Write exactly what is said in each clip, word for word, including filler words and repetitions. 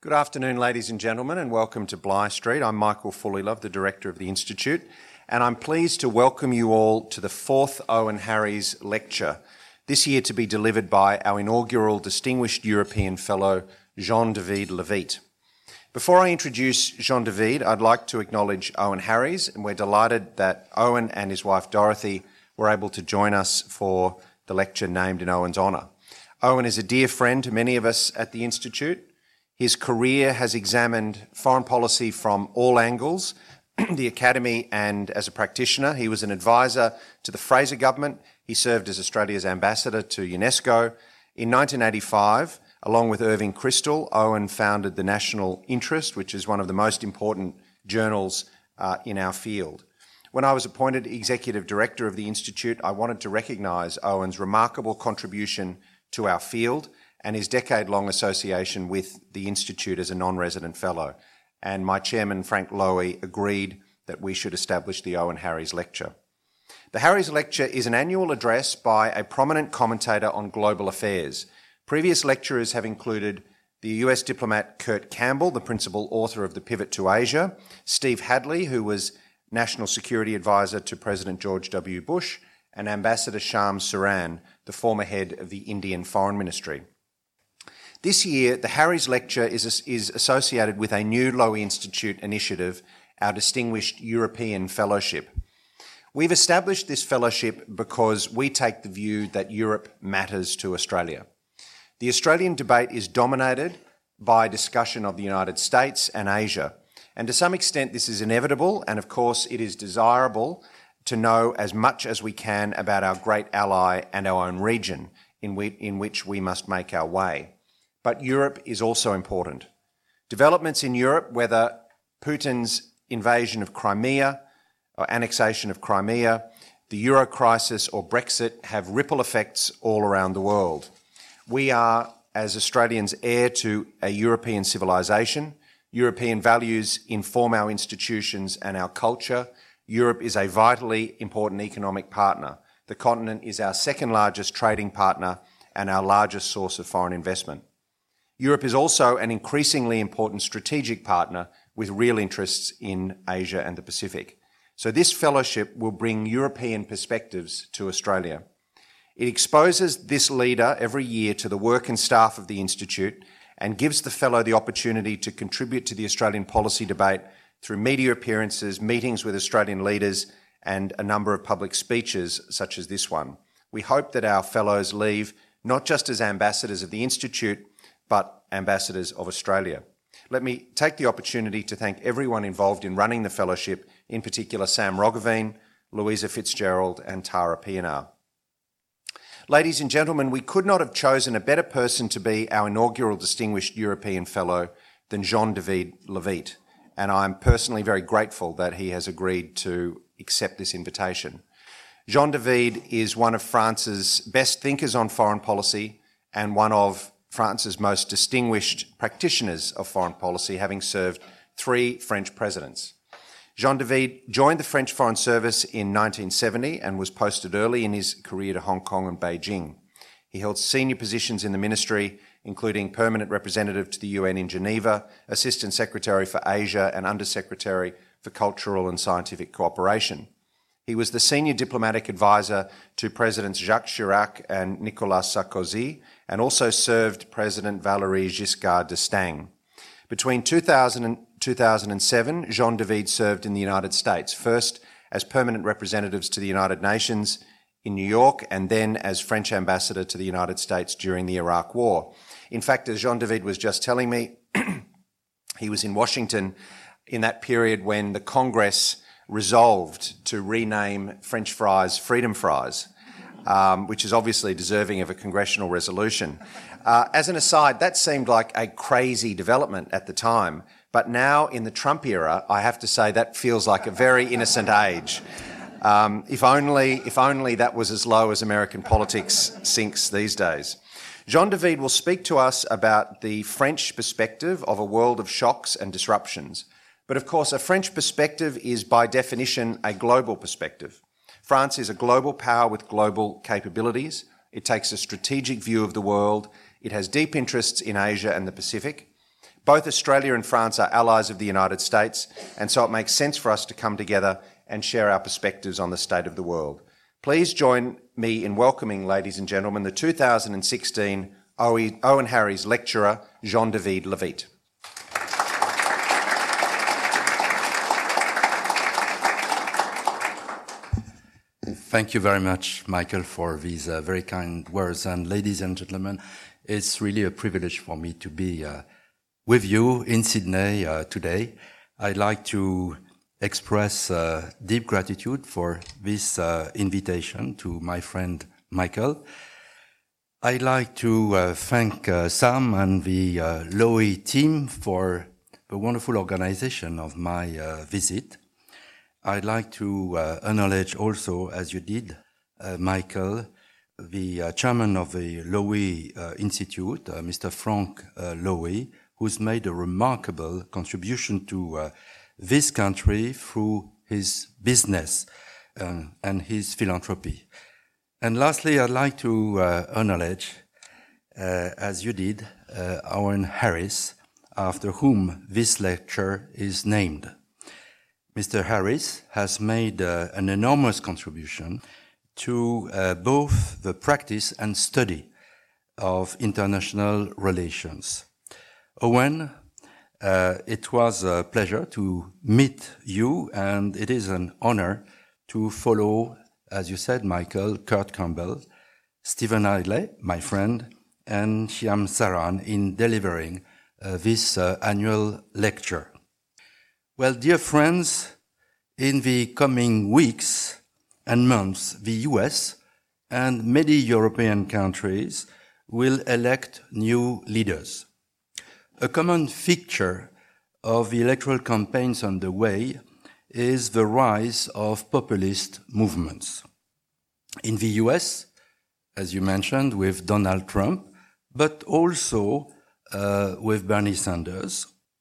Good afternoon, ladies and gentlemen, and welcome to Bligh Street. I'm Michael Fullilove, the Director of the Institute, and I'm pleased to welcome you all to the fourth Owen Harries Lecture, this year to be delivered by our inaugural Distinguished European Fellow, Jean-David Levitte. Before I introduce Jean-David, I'd like to acknowledge Owen Harries, and we're delighted that Owen and his wife Dorothy were able to join us for the lecture named in Owen's honour. Owen is a dear friend to many of us at the Institute. His career has examined foreign policy from all angles, the Academy and as a practitioner. He was an advisor to the Fraser government. He served as Australia's ambassador to UNESCO. In nineteen eighty-five, along with Irving Kristol, Owen founded the National Interest, which is one of the most important journals uh, in our field. When I was appointed Executive Director of the Institute, I wanted to recognise Owen's remarkable contribution to our field and his decade-long association with the Institute as a non-resident fellow. And my chairman, Frank Lowy, agreed that we should establish the Owen Harries Lecture. The Harries Lecture is an annual address by a prominent commentator on global affairs. Previous lecturers have included the U S diplomat Kurt Campbell, the principal author of The Pivot to Asia, Steve Hadley, who was National Security Advisor to President George W. Bush, and Ambassador Shams Saran, the former head of the Indian Foreign Ministry. This year, the Harries Lecture is, is associated with a new Lowy Institute initiative, our Distinguished European Fellowship. We've established this fellowship because we take the view that Europe matters to Australia. The Australian debate is dominated by discussion of the United States and Asia, and to some extent this is inevitable, and of course it is desirable to know as much as we can about our great ally and our own region in, we, in which we must make our way. But Europe is also important. Developments in Europe, whether Putin's invasion of Crimea or annexation of Crimea, the Euro crisis or Brexit, have ripple effects all around the world. We are, as Australians, heir to a European civilisation. European values inform our institutions and our culture. Europe is a vitally important economic partner. The continent is our second largest trading partner and our largest source of foreign investment. Europe is also an increasingly important strategic partner with real interests in Asia and the Pacific. So this fellowship will bring European perspectives to Australia. It exposes this leader every year to the work and staff of the Institute and gives the fellow the opportunity to contribute to the Australian policy debate through media appearances, meetings with Australian leaders, and a number of public speeches such as this one. We hope that our fellows leave not just as ambassadors of the Institute, but ambassadors of Australia. Let me take the opportunity to thank everyone involved in running the fellowship, in particular Sam Roggeveen, Louisa Fitzgerald and Tara Pienaar. Ladies and gentlemen, we could not have chosen a better person to be our inaugural Distinguished European Fellow than Jean-David Levitte, and I'm personally very grateful that he has agreed to accept this invitation. Jean-David is one of France's best thinkers on foreign policy and one of France's most distinguished practitioners of foreign policy, having served three French presidents. Jean-David joined the French Foreign Service in nineteen seventy and was posted early in his career to Hong Kong and Beijing. He held senior positions in the ministry, including permanent representative to the U N in Geneva, Assistant Secretary for Asia and Under-Secretary for Cultural and Scientific Cooperation. He was the senior diplomatic advisor to Presidents Jacques Chirac and Nicolas Sarkozy, and also served President Valéry Giscard d'Estaing. Between two thousand and two thousand seven, Jean-David served in the United States, first as permanent representatives to the United Nations in New York, and then as French ambassador to the United States during the Iraq War. In fact, as Jean-David was just telling me, he was in Washington in that period when the Congress resolved to rename French fries Freedom Fries, um, which is obviously deserving of a congressional resolution. Uh, as an aside, that seemed like a crazy development at the time, but now in the Trump era, I have to say that feels like a very innocent age. Um, if only, if only that was as low as American politics sinks these days. Jean-David will speak to us about the French perspective of a world of shocks and disruptions. But of course, a French perspective is by definition a global perspective. France is a global power with global capabilities. It takes a strategic view of the world. It has deep interests in Asia and the Pacific. Both Australia and France are allies of the United States, and so it makes sense for us to come together and share our perspectives on the state of the world. Please join me in welcoming, ladies and gentlemen, the two thousand sixteen Owen Harries Lecturer, Jean-David Levitte. Thank you very much, Michael, for these uh, very kind words. And ladies and gentlemen, it's really a privilege for me to be uh, with you in Sydney uh, today. I'd like to express uh, deep gratitude for this uh, invitation to my friend Michael. I'd like to uh, thank uh, Sam and the uh, Lowy team for the wonderful organization of my uh, visit. I'd like to uh, acknowledge also, as you did, uh, Michael, the uh, chairman of the Lowy uh, Institute, uh, Mister Frank uh, Lowy, who's made a remarkable contribution to uh, this country through his business uh, and his philanthropy. And lastly, I'd like to uh, acknowledge, uh, as you did, uh, Owen Harries, after whom this lecture is named. Mister Harries has made uh, an enormous contribution to uh, both the practice and study of international relations. Owen, uh, it was a pleasure to meet you, and it is an honor to follow, as you said, Michael, Kurt Campbell, Stephen Hadley, my friend, and Shyam Saran in delivering uh, this uh, annual lecture. Well, dear friends, in the coming weeks and months, the U S and many European countries will elect new leaders. A common feature of the electoral campaigns underway is the rise of populist movements. In the U S, as you mentioned, with Donald Trump, but also uh, with Bernie Sanders.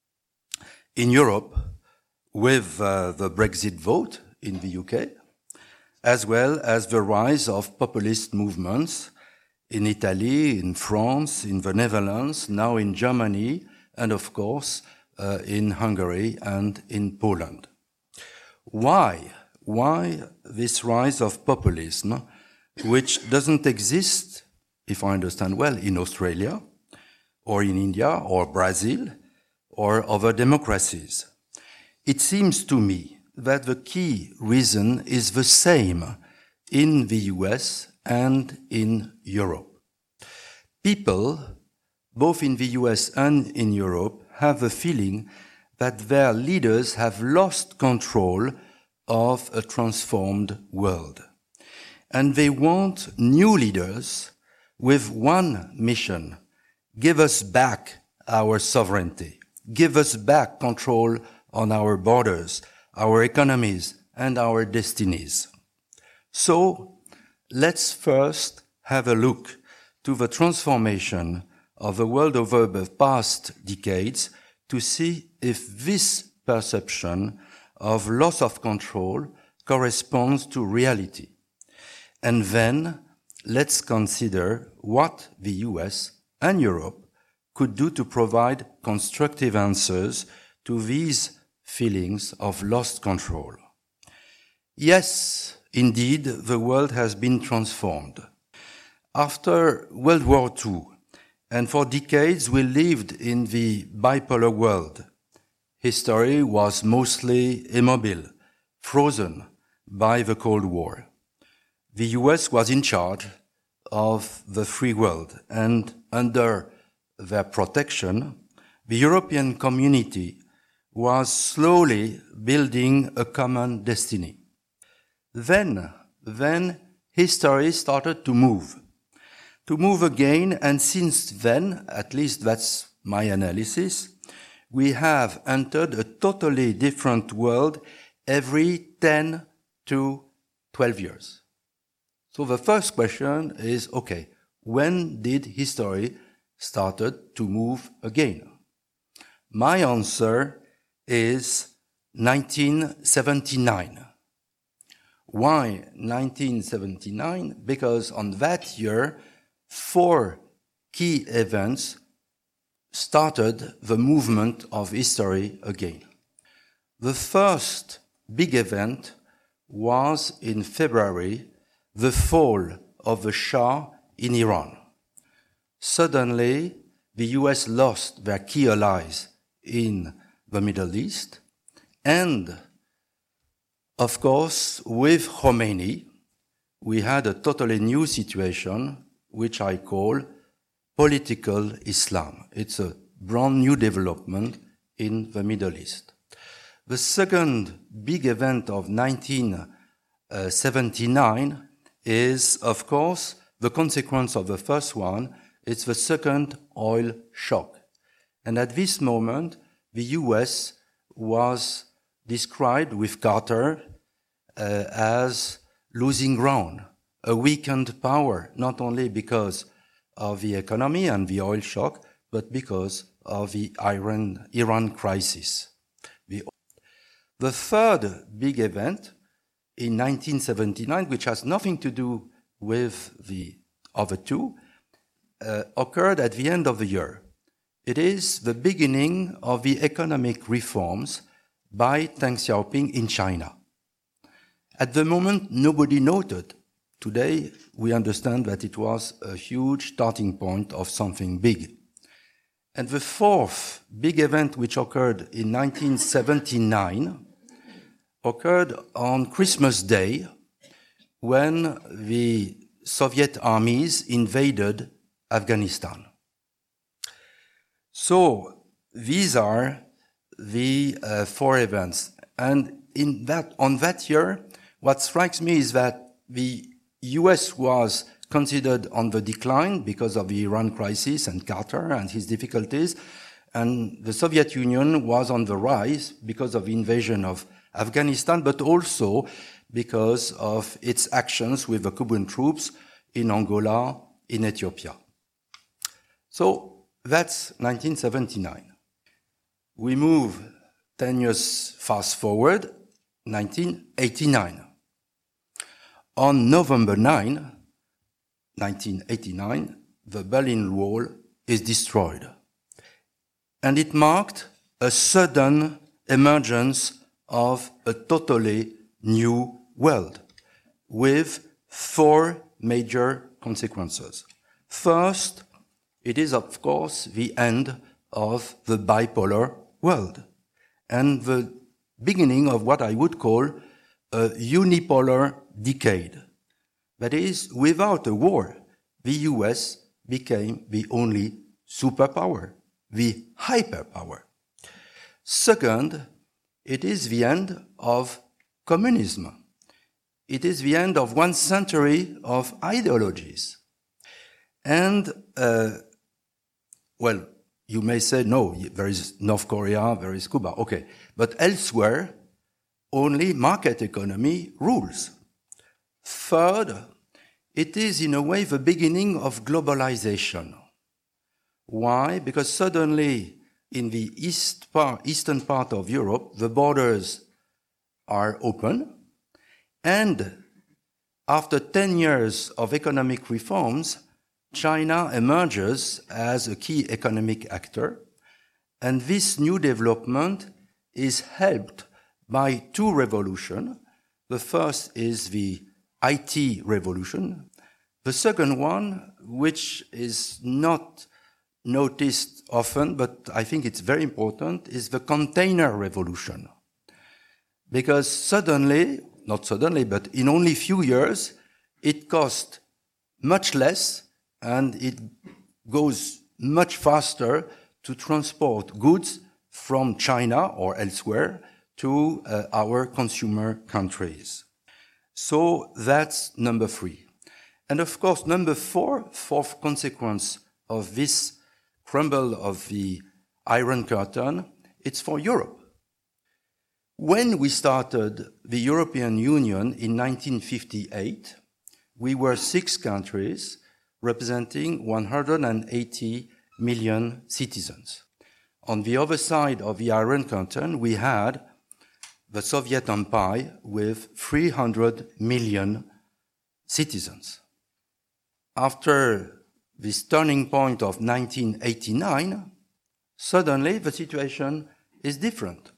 In Europe, with uh, the Brexit vote in the U K, as well as the rise of populist movements in Italy, in France, in the Netherlands, now in Germany, and of course uh, in Hungary and in Poland. Why? Why this rise of populism, which doesn't exist, if I understand well, in Australia, or in India, or Brazil, or other democracies? It seems to me that the key reason is the same in the U S and in Europe. People, both in the U S and in Europe, have the feeling that their leaders have lost control of a transformed world. And they want new leaders with one mission: give us back our sovereignty, give us back control on our borders, our economies, and our destinies. So, let's first have a look to the transformation of the world over the past decades to see if this perception of loss of control corresponds to reality. And then, let's consider what the U S and Europe could do to provide constructive answers to these feelings of lost control. Yes, indeed, the world has been transformed. After World War Two, and for decades we lived in the bipolar world, history was mostly immobile, frozen by the Cold War. The U S was in charge of the free world, and under their protection, the European community was slowly building a common destiny. Then, then history started to move, to move again, and since then, at least that's my analysis, we have entered a totally different world every ten to twelve years. So the first question is, okay, when did history started to move again? My answer is nineteen seventy-nine. Why nineteen seventy-nine? Because on that year, four key events started the movement of history again. The first big event was in February, the fall of the Shah in Iran. Suddenly, the U S lost their key allies in the Middle East, and, of course, with Khomeini, we had a totally new situation, which I call political Islam. It's a brand new development in the Middle East. The second big event of nineteen seventy-nine is, of course, the consequence of the first one. It's the second oil shock. And at this moment, the U S was described with Carter uh, as losing ground, a weakened power, not only because of the economy and the oil shock, but because of the Iran, Iran crisis. The, the third big event in nineteen seventy-nine, which has nothing to do with the other two, uh, occurred at the end of the year. It is the beginning of the economic reforms by Deng Xiaoping in China. At the moment, nobody noted. Today, we understand that it was a huge starting point of something big. And the fourth big event, which occurred in nineteen seventy-nine, occurred on Christmas Day, when the Soviet armies invaded Afghanistan. So these are the uh, four events. And in that, on that year, what strikes me is that the U S was considered on the decline because of the Iran crisis and Carter and his difficulties, and the Soviet Union was on the rise because of the invasion of Afghanistan, but also because of its actions with the Cuban troops in Angola, in Ethiopia. So that's nineteen seventy-nine. We move ten years fast forward, nineteen eighty-nine. On November ninth, nineteen eighty-nine, the Berlin Wall is destroyed. And it marked a sudden emergence of a totally new world with four major consequences. First, it is, of course, the end of the bipolar world and the beginning of what I would call a unipolar decade. That is, without a war, the U S became the only superpower, the hyperpower. Second, it is the end of communism. It is the end of one century of ideologies. And, uh, well, you may say, no, there is North Korea, there is Cuba. Okay. But elsewhere, only market economy rules. Third, it is in a way the beginning of globalization. Why? Because suddenly in the east part, eastern part of Europe, the borders are open, and after ten years of economic reforms, China emerges as a key economic actor, and this new development is helped by two revolutions. The first is the I T revolution. The second one, which is not noticed often, but I think it's very important, is the container revolution. Because suddenly, not suddenly, but in only a few years, it cost much less and it goes much faster to transport goods from China or elsewhere to uh, our consumer countries. So that's number three. And of course, number four, fourth consequence of this crumble of the Iron Curtain, it's for Europe. When we started the European Union in nineteen fifty-eight, we were six countries representing one hundred eighty million citizens. On the other side of the Iron Curtain, we had the Soviet Empire with three hundred million citizens. After this turning point of nineteen eighty-nine, Suddenly, the situation is different.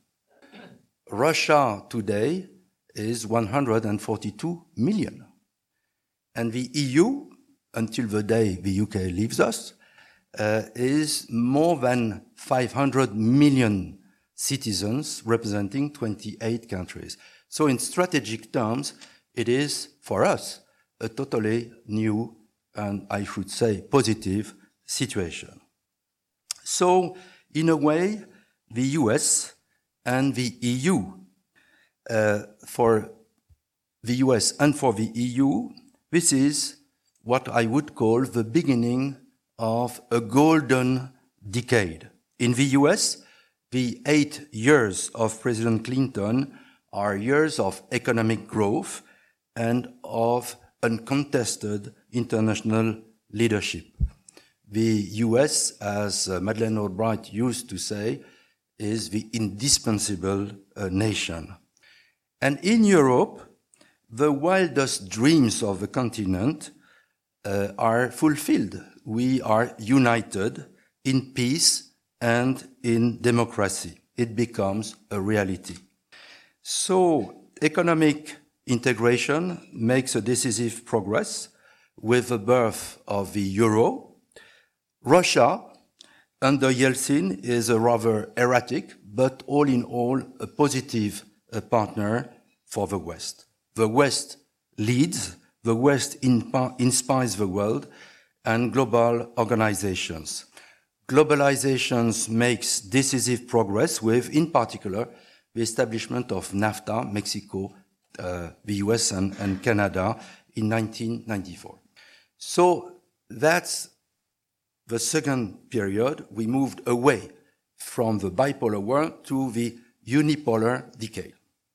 Russia today is one hundred forty-two million. And the E U, until the day the U K leaves us, uh, is more than five hundred million citizens representing twenty-eight countries. So in strategic terms, it is, for us, a totally new and, I should say, positive situation. So, in a way, the U S and the E U, uh, for the U S and for the E U, this is what I would call the beginning of a golden decade. In the U S, the eight years of President Clinton are years of economic growth and of uncontested international leadership. The U S, as uh, Madeleine Albright used to say, is the indispensable uh, nation. And in Europe, the wildest dreams of the continent uh, are fulfilled. We are united in peace and in democracy. It becomes a reality. So, economic integration makes a decisive progress with the birth of the euro. Russia, under Yeltsin, is a rather erratic, but all in all, a positive uh, partner for the West. The West leads, the West inpa- inspires the world, and global organizations. Globalization makes decisive progress with, in particular, the establishment of NAFTA, Mexico, uh, the U S and, and Canada in nineteen ninety-four. So that's the second period. We moved away from the bipolar world to the unipolar decade.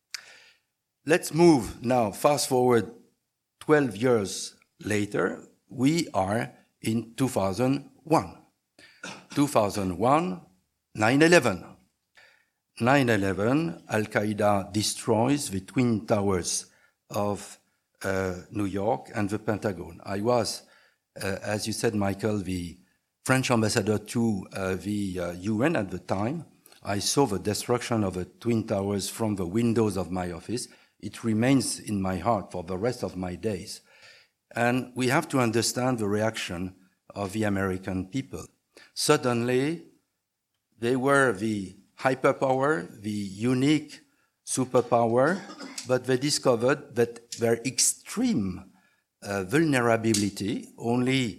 Let's move now, fast forward twelve years later, we are in two thousand one. two thousand one, nine eleven. nine eleven, Al-Qaeda destroys the Twin Towers of uh, New York and the Pentagon. I was, uh, as you said, Michael, the French ambassador to uh, the uh, U N at the time. I saw the destruction of the Twin Towers from the windows of my office. It remains in my heart for the rest of my days. And we have to understand the reaction of the American people. Suddenly, they were the hyperpower, the unique superpower, but they discovered that their extreme uh, vulnerability, only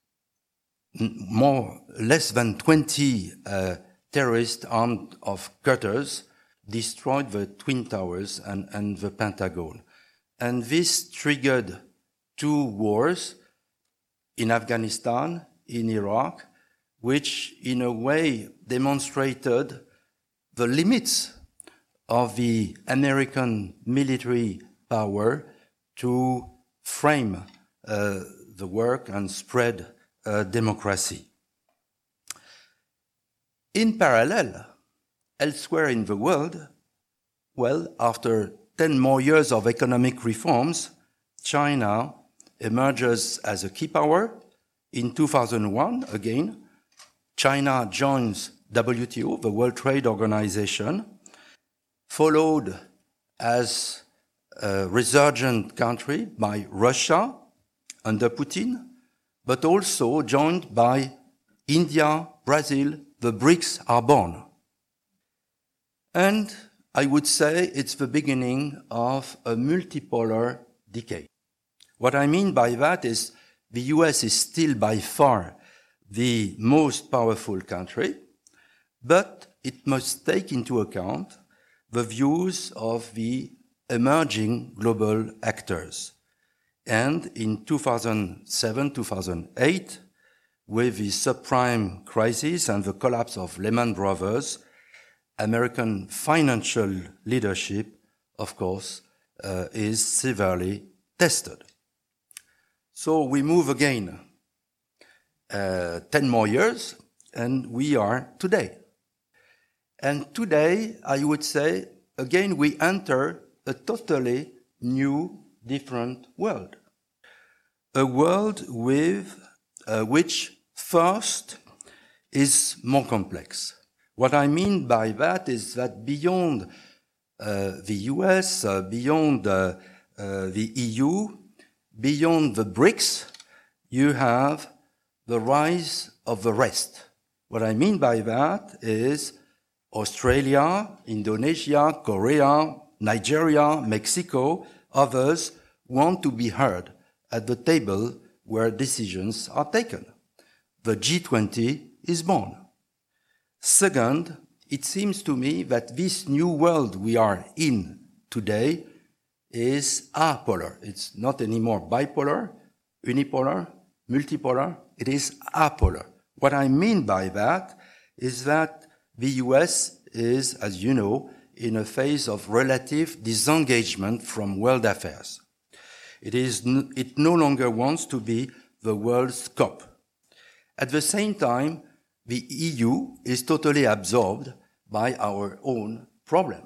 more, less than twenty uh, terrorists armed of cutters destroyed the Twin Towers and, and the Pentagon. And this triggered two wars in Afghanistan, in Iraq, which in a way demonstrated the limits of the American military power to frame uh, the work and spread uh, democracy. In parallel, elsewhere in the world, well, after ten more years of economic reforms, China emerges as a key power. In two thousand one, again, China joins W T O, the World Trade Organization, followed as a resurgent country by Russia under Putin, but also joined by India, Brazil. The BRICS are born. And I would say it's the beginning of a multipolar decade. What I mean by that is the U S is still by far the most powerful country, but it must take into account the views of the emerging global actors. And in two thousand seven, two thousand eight, with the subprime crisis and the collapse of Lehman Brothers, American financial leadership, of course, uh, is severely tested. So we move again uh, ten more years, and we are today. And today, I would say, again, we enter a totally new, different world. A world with uh, which first is more complex. What I mean by that is that beyond uh, the U S, uh, beyond uh, uh, the E U, beyond the BRICS, you have the rise of the rest. What I mean by that is Australia, Indonesia, Korea, Nigeria, Mexico, others want to be heard at the table where decisions are taken. The G twenty is born. Second, it seems to me that this new world we are in today is apolar. It's not anymore bipolar, unipolar, multipolar. It is apolar. What I mean by that is that the U S is, as you know, in a phase of relative disengagement from world affairs. It, is, it no longer wants to be the world's cop. At the same time, the E U is totally absorbed by our own problem.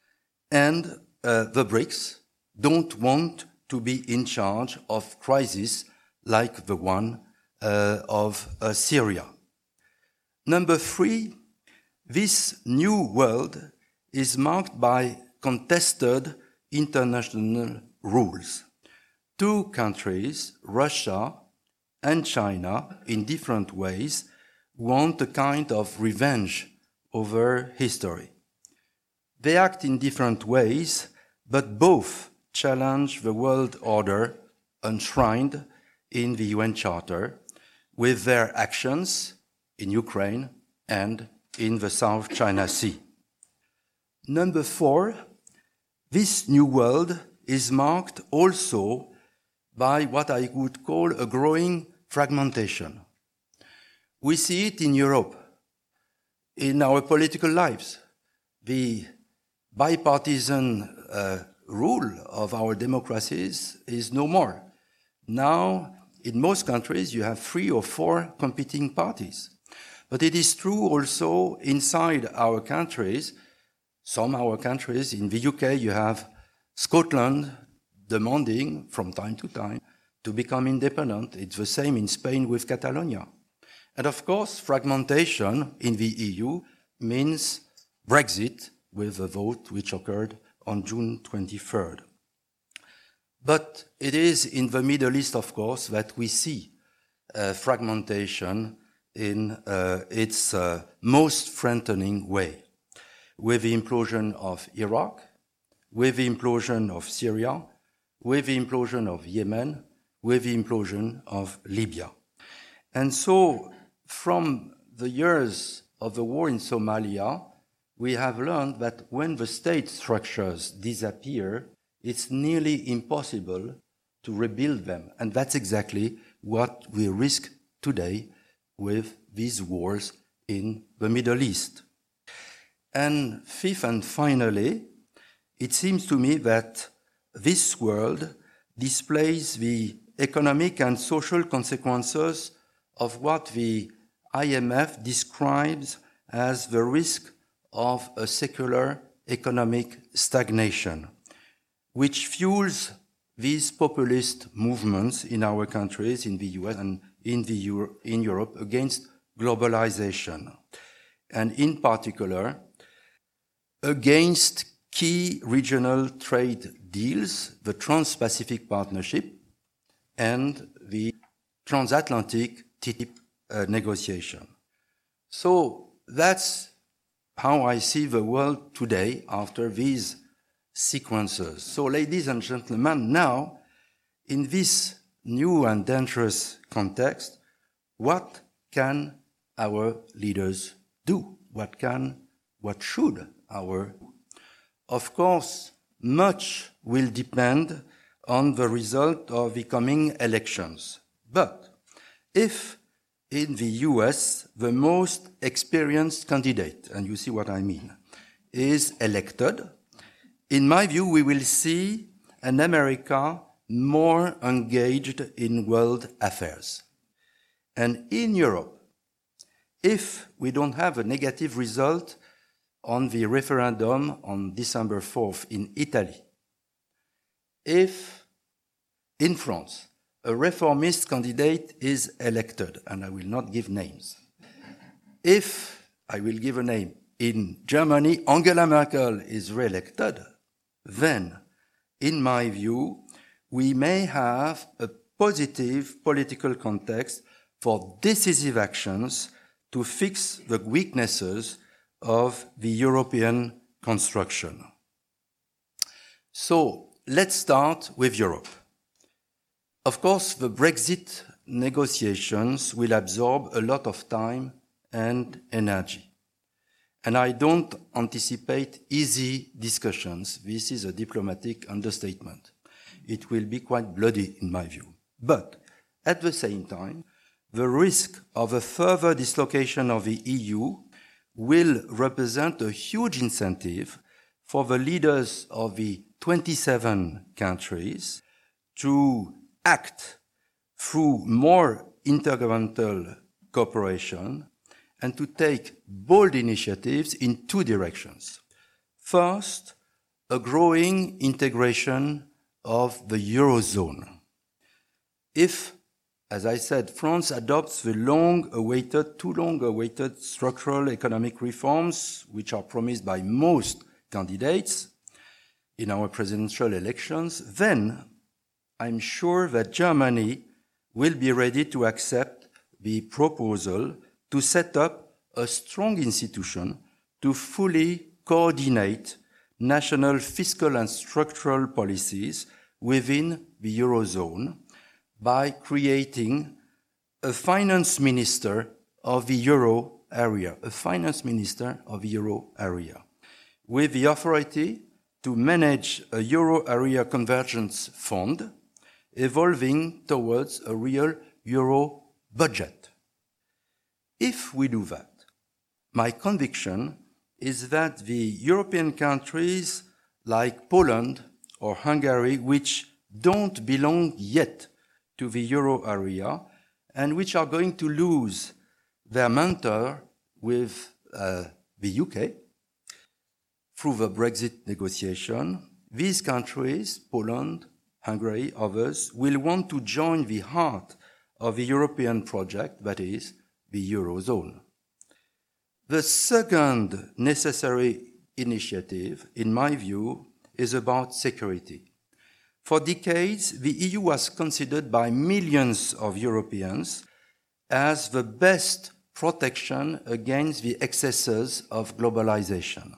And uh, the BRICS don't want to be in charge of crises like the one uh, of uh, Syria. Number three, this new world is marked by contested international rules. Two countries, Russia and China, in different ways, want a kind of revenge over history. They act in different ways, but both challenge the world order enshrined in the U N Charter with their actions in Ukraine and in the South China Sea. Number four, this new world is marked also by what I would call a growing fragmentation. We see it in Europe, in our political lives. The bipartisan uh, rule of our democracies is no more. Now, in most countries, you have three or four competing parties. But it is true also inside our countries. Some of our countries, in the U K, you have Scotland demanding from time to time to become independent. It's the same in Spain with Catalonia. And of course, fragmentation in the E U means Brexit with a vote which occurred on June twenty-third. But it is in the Middle East, of course, that we see uh, fragmentation in uh, its uh, most threatening way, with the implosion of Iraq, with the implosion of Syria, with the implosion of Yemen, with the implosion of Libya. And so, from the years of the war in Somalia, we have learned that when the state structures disappear, it's nearly impossible to rebuild them. And that's exactly what we risk today with these wars in the Middle East. And fifth and finally, it seems to me that this world displays the economic and social consequences of what the I M F describes as the risk of a secular economic stagnation, which fuels these populist movements in our countries, in the U S and in, the Euro- in Europe, against globalization, and in particular, against key regional trade deals, the Trans-Pacific Partnership and the transatlantic T T I P uh, negotiation. So that's how I see the world today after these sequences. So, ladies and gentlemen, now, in this new and dangerous context, what can our leaders do? What can, what should our... Of course, much will depend on the result of the coming elections. But if in the U S the most experienced candidate, and you see what I mean, is elected, in my view, we will see an America more engaged in world affairs. And in Europe, if we don't have a negative result on the referendum on December fourth in Italy, if in France a reformist candidate is elected, and I will not give names, if, I will give a name, in Germany, Angela Merkel is re-elected, then, in my view, we may have a positive political context for decisive actions to fix the weaknesses of the European construction. So, let's start with Europe. Of course, the Brexit negotiations will absorb a lot of time and energy. And I don't anticipate easy discussions. This is a diplomatic understatement. It will be quite bloody, in my view. But, at the same time, the risk of a further dislocation of the E U will represent a huge incentive for the leaders of the twenty-seven countries to act through more intergovernmental cooperation and to take bold initiatives in two directions. First, a growing integration of the Eurozone. If, as I said, France adopts the long-awaited, too long-awaited structural economic reforms, which are promised by most candidates in our presidential elections, then I'm sure that Germany will be ready to accept the proposal to set up a strong institution to fully coordinate national fiscal and structural policies within the Eurozone by creating a finance minister of the Euro area, a finance minister of the Euro area, with the authority to manage a Euro area convergence fund evolving towards a real Euro budget. If we do that, my conviction is that the European countries like Poland or Hungary, which don't belong yet to the Euro area and which are going to lose their mentor with uh, the U K through the Brexit negotiation, these countries, Poland, Hungary, others, will want to join the heart of the European project, that is, the Eurozone. The second necessary initiative, in my view, is about security. For decades, the E U was considered by millions of Europeans as the best protection against the excesses of globalization.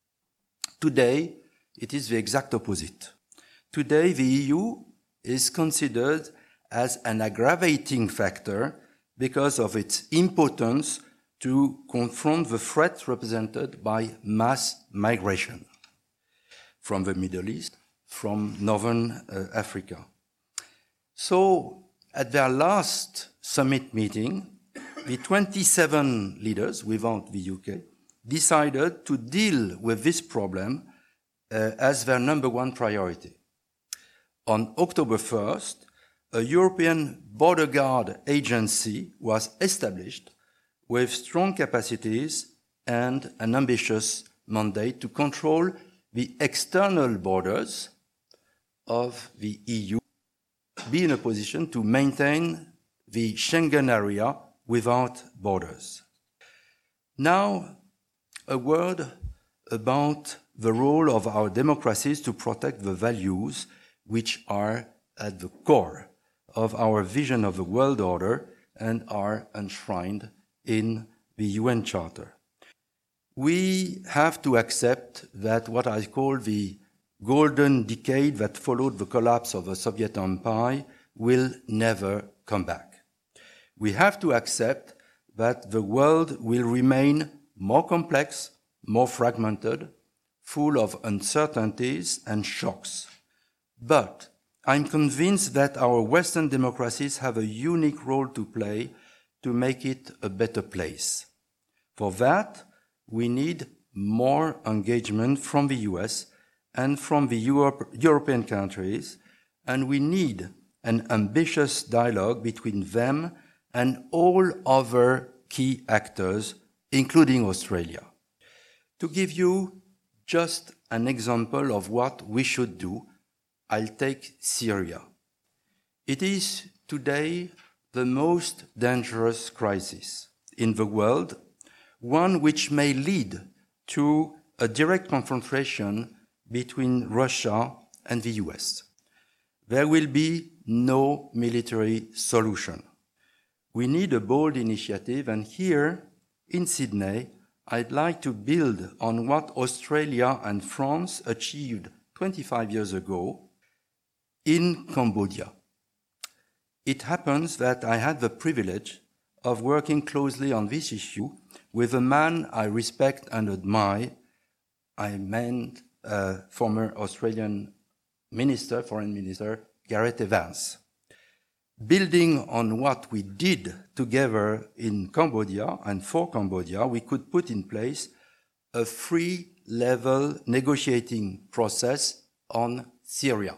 Today, it is the exact opposite. Today, the E U is considered as an aggravating factor because of its impotence to confront the threat represented by mass migration from the Middle East, from Northern uh, Africa. So, at their last summit meeting, the twenty-seven leaders, without the U K, decided to deal with this problem uh, as their number one priority. On October first, a European border guard agency was established with strong capacities and an ambitious mandate to control the external borders of the E U, be in a position to maintain the Schengen area without borders. Now, a word about the role of our democracies to protect the values which are at the core of our vision of the world order and are enshrined in the U N Charter. We have to accept that what I call the golden decade that followed the collapse of the Soviet Empire will never come back. We have to accept that the world will remain more complex, more fragmented, full of uncertainties and shocks. But I'm convinced that our Western democracies have a unique role to play to make it a better place. For that, we need more engagement from the U S and from the Europe, European countries, and we need an ambitious dialogue between them and all other key actors, including Australia. To give you just an example of what we should do, I'll take Syria. It is today the most dangerous crisis in the world, one which may lead to a direct confrontation between Russia and the U S. There will be no military solution. We need a bold initiative, and here in Sydney, I'd like to build on what Australia and France achieved twenty-five years ago in Cambodia. It happens that I had the privilege of working closely on this issue with a man I respect and admire. I meant uh, former Australian Minister, Foreign Minister, Gareth Evans. Building on what we did together in Cambodia and for Cambodia, we could put in place a three-level negotiating process on Syria.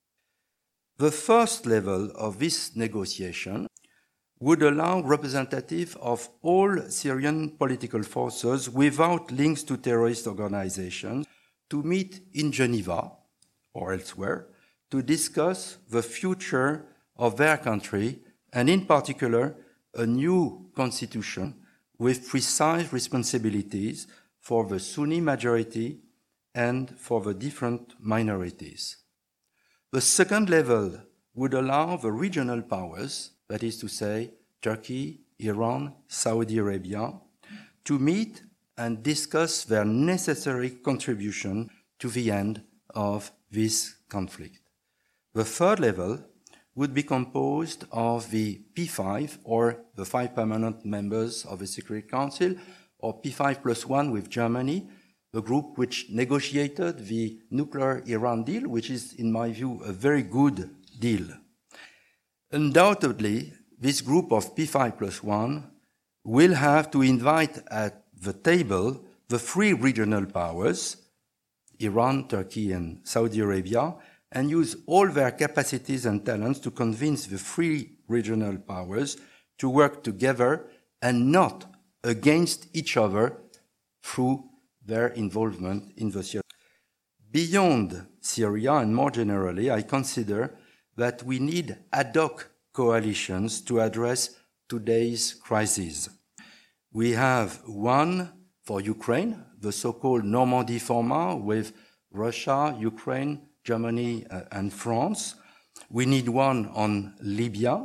The first level of this negotiation would allow representatives of all Syrian political forces without links to terrorist organizations to meet in Geneva or elsewhere to discuss the future of their country, and in particular, a new constitution with precise responsibilities for the Sunni majority and for the different minorities. The second level would allow the regional powers, that is to say, Turkey, Iran, Saudi Arabia, to meet and discuss their necessary contribution to the end of this conflict. The third level would be composed of the P five, or the five permanent members of the Security Council, or P five plus one with Germany, the group which negotiated the nuclear Iran deal, which is, in my view, a very good deal. Undoubtedly, this group of P five plus one will have to invite at the table the three regional powers, Iran, Turkey, and Saudi Arabia, and use all their capacities and talents to convince the three regional powers to work together and not against each other through their involvement in the Syria. Beyond Syria, and more generally, I consider that we need ad hoc coalitions to address today's crisis. We have one for Ukraine, the so-called Normandy format with Russia, Ukraine, Germany, uh, and France. We need one on Libya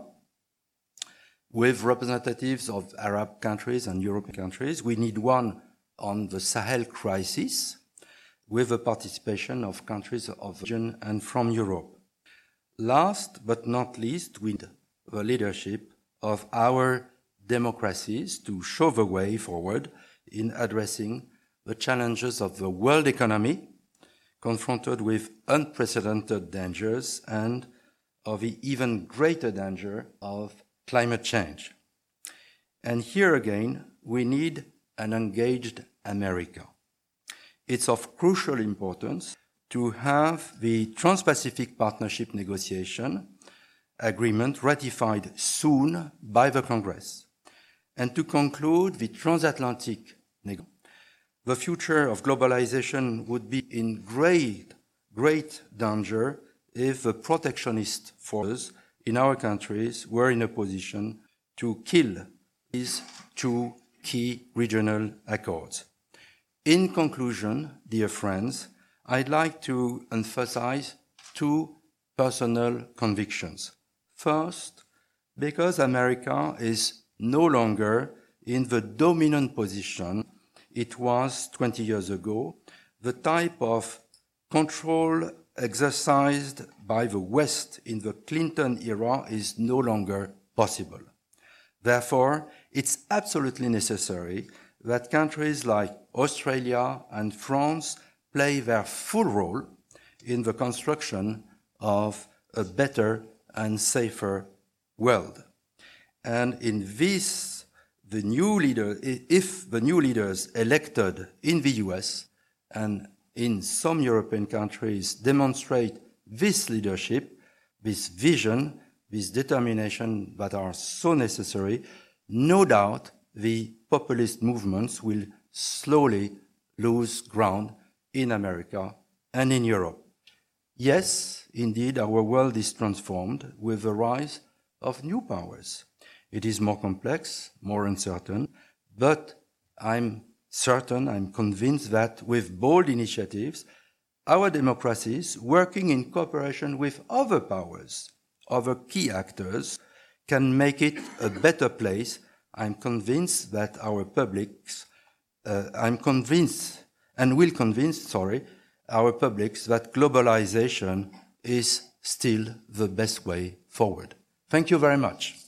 with representatives of Arab countries and European countries. We need one on the Sahel crisis with the participation of countries of the region and from Europe. Last but not least, we need the leadership of our democracies to show the way forward in addressing the challenges of the world economy, confronted with unprecedented dangers and of the even greater danger of climate change. And here again, we need an engaged America. It's of crucial importance to have the Trans-Pacific Partnership Negotiation Agreement ratified soon by the Congress, and to conclude the transatlantic negotiation. The future of globalization would be in great, great danger if the protectionist forces in our countries were in a position to kill these two key regional accords. In conclusion, dear friends, I'd like to emphasize two personal convictions. First, because America is no longer in the dominant position it was twenty years ago, the type of control exercised by the West in the Clinton era is no longer possible. Therefore, it's absolutely necessary that countries like Australia and France play their full role in the construction of a better and safer world. And in this, the new leader, if the new leaders elected in the U S and in some European countries demonstrate this leadership, this vision, this determination that are so necessary, no doubt the populist movements will slowly lose ground in America and in Europe. Yes, indeed, our world is transformed with the rise of new powers. It is more complex, more uncertain, but I'm certain, I'm convinced that with bold initiatives, our democracies, working in cooperation with other powers, other key actors, can make it a better place. I'm convinced that our publics, uh, I'm convinced and will convince, sorry, our publics that globalization is still the best way forward. Thank you very much.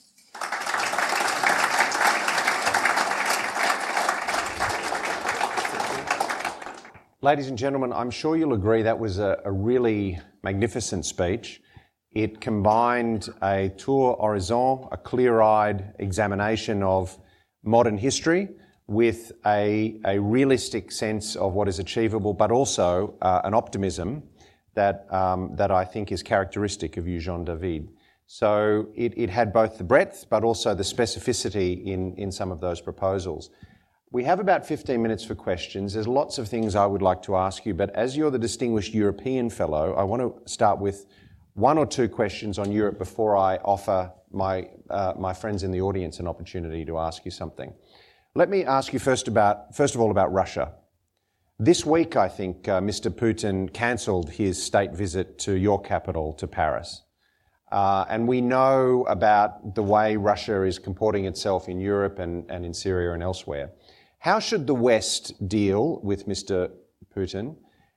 Ladies and gentlemen, I'm sure you'll agree that was a, a really magnificent speech. It combined a tour horizon, a clear-eyed examination of modern history with a, a realistic sense of what is achievable, but also uh, an optimism that, um, that I think is characteristic of you, Jean-David. So it, it had both the breadth, but also the specificity in, in some of those proposals. We have about fifteen minutes for questions. There's lots of things I would like to ask you, but as you're the Distinguished European Fellow, I want to start with one or two questions on Europe before I offer my, uh, my friends in the audience an opportunity to ask you something. Let me ask you first about, first of all, about Russia. This week, I think, uh, Mister Putin cancelled his state visit to your capital, to Paris. Uh, and we know about the way Russia is comporting itself in Europe and, and in Syria and elsewhere. How should the West deal with Mister Putin?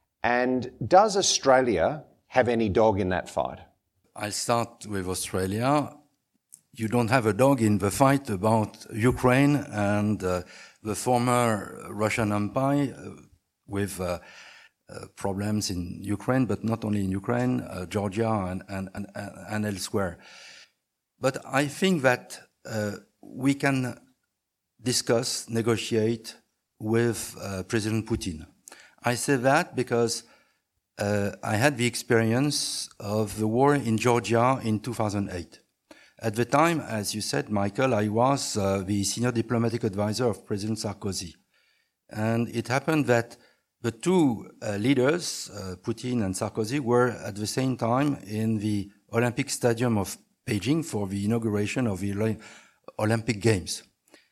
And does Australia have any dog in that fight? I'll start with Australia. You don't have a dog in the fight about Ukraine and uh, the former Russian Empire uh, with uh, uh, problems in Ukraine, but not only in Ukraine, uh, Georgia and, and, and, and elsewhere. But I think that uh, we can discuss, negotiate with uh, President Putin. I say that because uh, I had the experience of the war in Georgia in two thousand eight. At the time, as you said, Michael, I was uh, the senior diplomatic advisor of President Sarkozy. And it happened that the two uh, leaders, uh, Putin and Sarkozy, were at the same time in the Olympic Stadium of Beijing for the inauguration of the Olympic Games.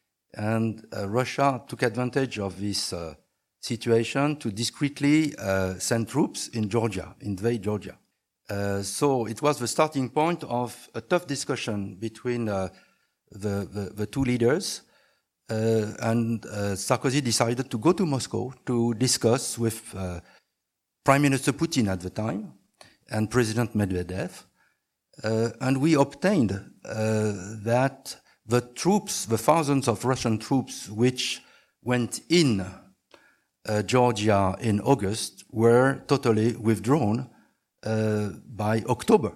And uh, Russia took advantage of this uh, situation to discreetly uh, send troops in Georgia, invade Georgia. Uh, so it was the starting point of a tough discussion between uh, the, the, the two leaders. Uh, and uh, Sarkozy decided to go to Moscow to discuss with uh, Prime Minister Putin at the time and President Medvedev. Uh, and we obtained uh, that the troops, the thousands of Russian troops which went in uh, Georgia in August were totally withdrawn uh, by October.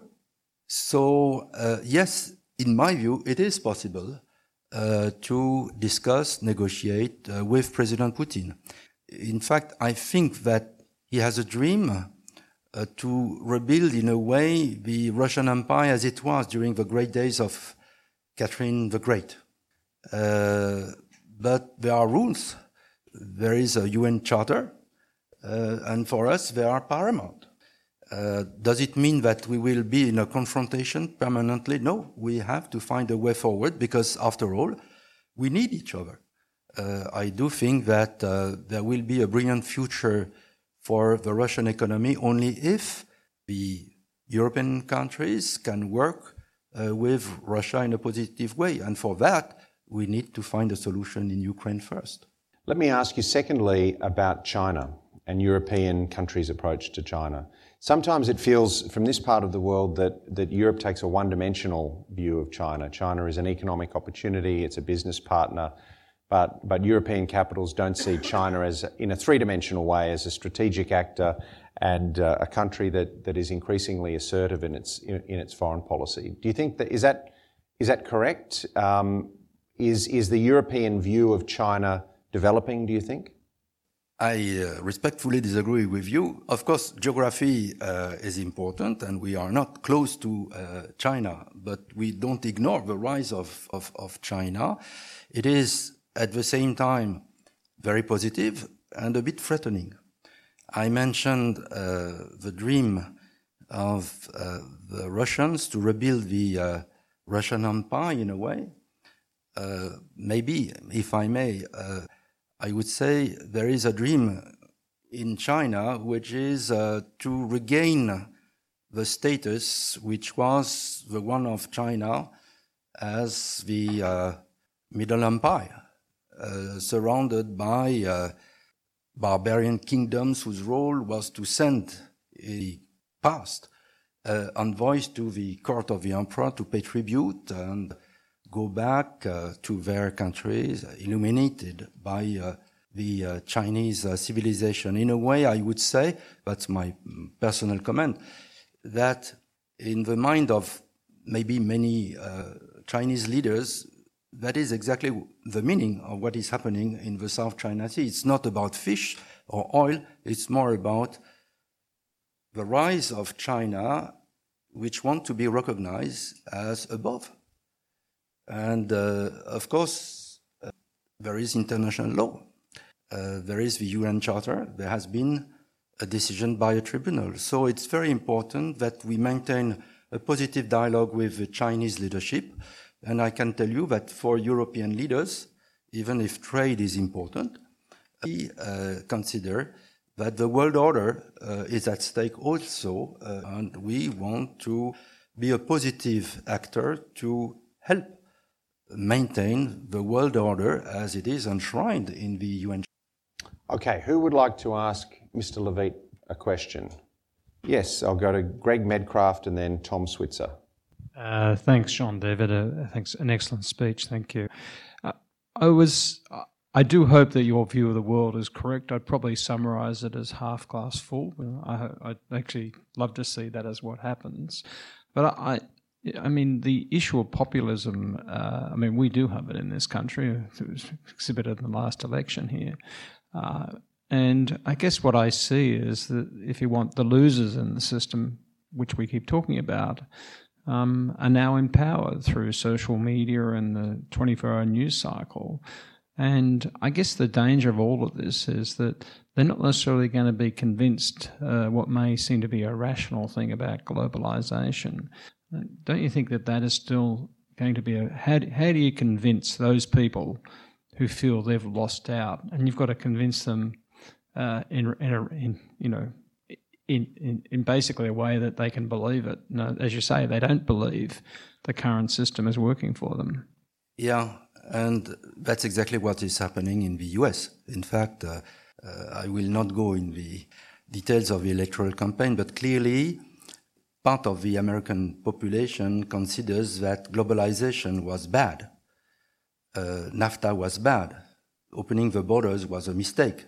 So, uh, yes, in my view, it is possible uh, to discuss, negotiate uh, with President Putin. In fact, I think that he has a dream uh, to rebuild in a way the Russian Empire as it was during the great days of Catherine the Great. Uh, but there are rules. There is a U N Charter, uh, and for us, they are paramount. Uh, does it mean that we will be in a confrontation permanently? No, we have to find a way forward because, after all, we need each other. Uh, I do think that uh, there will be a brilliant future for the Russian economy only if the European countries can work uh, with Russia in a positive way. And for that, we need to find a solution in Ukraine first. Let me ask you secondly about China and European countries' approach to China. Sometimes it feels from this part of the world that, that Europe takes a one-dimensional view of China. China is an economic opportunity, it's a business partner, but, but European capitals don't see China as, in a three-dimensional way, as a strategic actor and uh, a country that, that is increasingly assertive in its, in, in its foreign policy. Do you think that, is that, is that correct? Um, is, is the European view of China developing, do you think? I uh, respectfully disagree with you. Of course, geography uh, is important, and we are not close to uh, China, but we don't ignore the rise of, of, of China. It is, at the same time, very positive and a bit threatening. I mentioned uh, the dream of uh, the Russians to rebuild the uh, Russian Empire in a way. Uh, maybe, if I may, uh, I would say there is a dream in China, which is uh, to regain the status which was the one of China as the uh, Middle Empire, uh, surrounded by uh, barbarian kingdoms whose role was to send a past uh, envoys to the court of the emperor to pay tribute and go back uh, to their countries, illuminated by uh, the uh, Chinese uh, civilization. In a way, I would say, that's my personal comment, that in the mind of maybe many uh, Chinese leaders, that is exactly the meaning of what is happening in the South China Sea. It's not about fish or oil, it's more about the rise of China, which want to be recognized as above. And uh, of course, uh, there is international law. Uh, there is the U N Charter. There has been a decision by a tribunal. So it's very important that we maintain a positive dialogue with the Chinese leadership. And I can tell you that for European leaders, even if trade is important, we uh, consider that the world order uh, is at stake also, uh, and we want to be a positive actor to help maintain the world order as it is enshrined in the U N. Okay, who would like to ask Mister Levitt a question? Yes, I'll go to Greg Medcraft and then Tom Switzer. Uh, thanks, Jean-David. Uh, thanks, an excellent speech. Thank you. Uh, I was, uh, I do hope that your view of the world is correct. I'd probably summarise it as half glass full. I, I'd actually love to see that as what happens. But I, I mean, the issue of populism. Uh, I mean, we do have it in this country. It was exhibited in the last election here. Uh, and I guess what I see is that if you want the losers in the system, which we keep talking about, um, are now empowered through social media and the twenty-four hour news cycle. And I guess the danger of all of this is that they're not necessarily going to be convinced uh, what may seem to be a rational thing about globalisation. Don't you think that that is still going to be a... How, how do you convince those people who feel they've lost out, and you've got to convince them uh, in, in, a, in, you know, in, in, in basically a way that they can believe it. No, as you say, they don't believe the current system is working for them. Yeah, and that's exactly what is happening in the U S. In fact, uh, uh, I will not go in the details of the electoral campaign, but clearly part of the American population considers that globalization was bad. Uh, NAFTA was bad. Opening the borders was a mistake.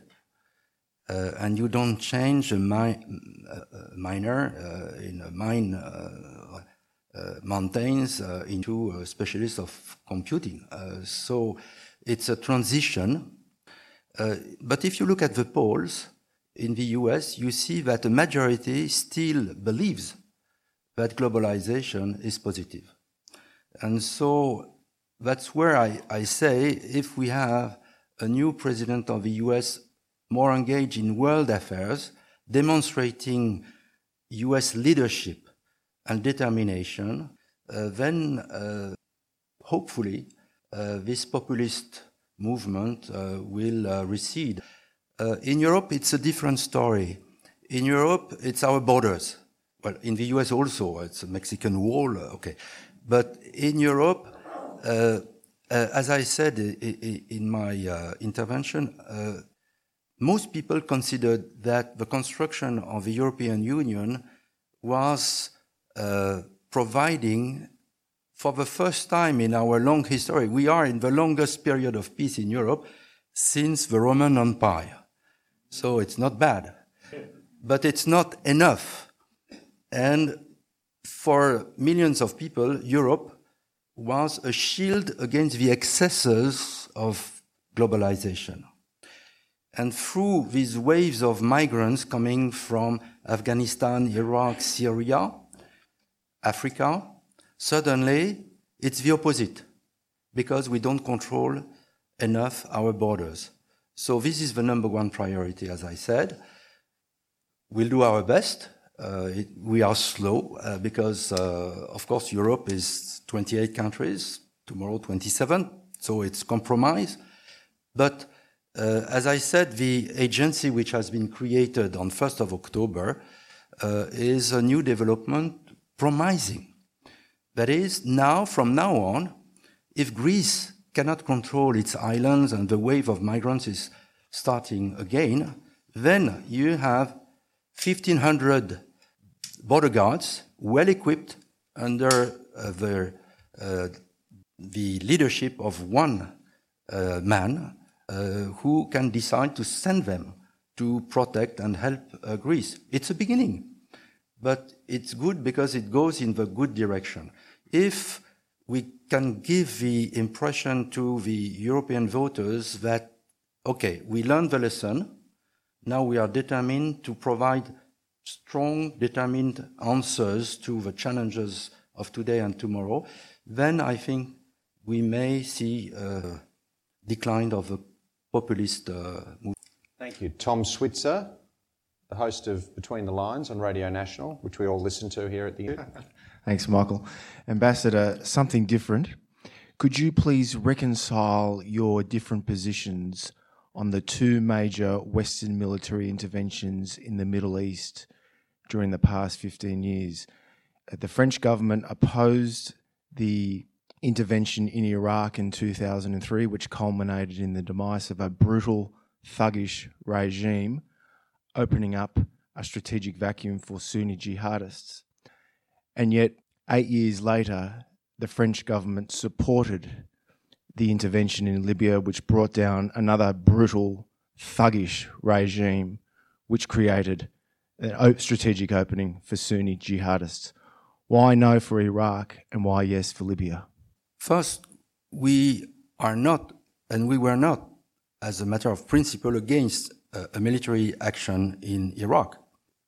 Uh, and you don't change a, mi- a miner uh, in a mine uh, uh, mountains uh, into a specialist of computing. Uh, so it's a transition. Uh, but if you look at the polls in the U S, you see that a majority still believes that globalization is positive. And so that's where I, I say if we have a new president of the U S more engaged in world affairs, demonstrating U S leadership and determination, uh, then uh, hopefully uh, this populist movement uh, will uh, recede. Uh, in Europe, it's a different story. In Europe, it's our borders. Well, in the U S also, it's a Mexican wall, okay. But in Europe, Uh, uh, as I said I- I- in my uh, intervention, uh, most people considered that the construction of the European Union was uh, providing, for the first time in our long history, we are in the longest period of peace in Europe since the Roman Empire. So it's not bad, but it's not enough. And for millions of people, Europe was a shield against the excesses of globalization. And through these waves of migrants coming from Afghanistan, Iraq, Syria, Africa, suddenly it's the opposite, because we don't control enough our borders. So this is the number one priority, as I said. We'll do our best. Uh, it, we are slow uh, because, uh, of course, Europe is twenty-eight countries, tomorrow twenty-seven, so it's compromise. But Uh, as I said, the agency which has been created on first of October uh, is a new development promising. That is, now, from now on, if Greece cannot control its islands and the wave of migrants is starting again, then you have fifteen hundred border guards, well equipped under uh, the, uh, the leadership of one uh, man uh, who can decide to send them to protect and help uh, Greece. It's a beginning, but it's good because it goes in the good direction. If we can give the impression to the European voters that, okay, we learned the lesson, now we are determined to provide strong, determined answers to the challenges of today and tomorrow, then I think we may see a decline of the populist uh, movement. Thank you. Tom Switzer, the host of Between the Lines on Radio National, which we all listen to here at the U. Thanks, Michael. Ambassador, something different. Could you please reconcile your different positions on the two major Western military interventions in the Middle East during the past fifteen years? The French government opposed the intervention in Iraq in two thousand three, which culminated in the demise of a brutal, thuggish regime, opening up a strategic vacuum for Sunni jihadists. And yet, eight years later, the French government supported the intervention in Libya, which brought down another brutal, thuggish regime, which created a strategic opening for Sunni jihadists. Why no for Iraq and why yes for Libya? First, we are not, and we were not, as a matter of principle, against uh, a military action in Iraq.